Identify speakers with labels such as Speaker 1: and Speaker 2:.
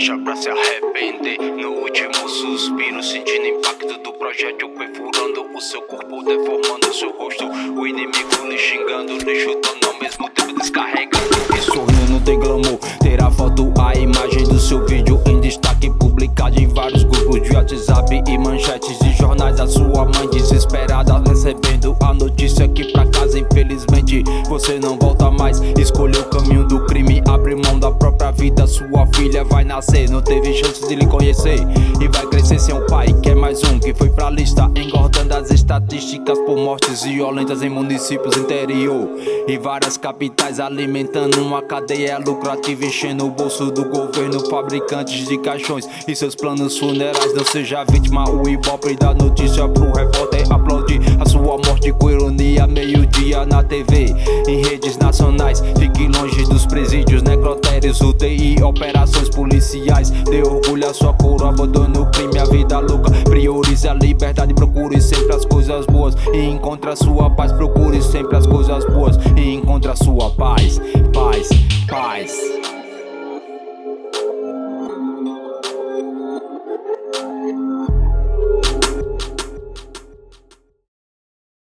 Speaker 1: deixa pra se arrepender. No último suspiro, sentindo impacto do projétil perfurando o seu corpo, deformando seu rosto. O inimigo lhe xingando, lhe chutando ao mesmo tempo descarregando. E sorrindo não tem glamour, terá foto, a imagem do seu vídeo em destaque, publicado em vários grupos de WhatsApp e manchetes de jornais. A sua mãe desesperada recebendo a notícia que pra casa infelizmente você não volta mais. Escolheu o caminho do crime, abre mão da própria vida. Sua filha vai nascer, não teve chance de lhe conhecer e vai crescer sem um pai, que é mais um que foi pra lista, engordando as estatísticas por mortes violentas em municípios interior e várias capitais, alimentando uma cadeia lucrativa, enchendo o bolso do governo, fabricantes de caixões e seus planos funerais. Não seja vítima, o ibope da notícia pro repórter aplaudir a sua morte com ironia, meio-dia na TV, em redes nacionais. Fique longe dos presídios, necrotérios, UTI, operações policiais. Dê orgulho à sua cor, abandone o crime, a vida louca. Priorize a liberdade, procure sempre as coisas boas e encontre a sua paz. Procure sempre as coisas boas e encontre a sua paz. Paz, paz.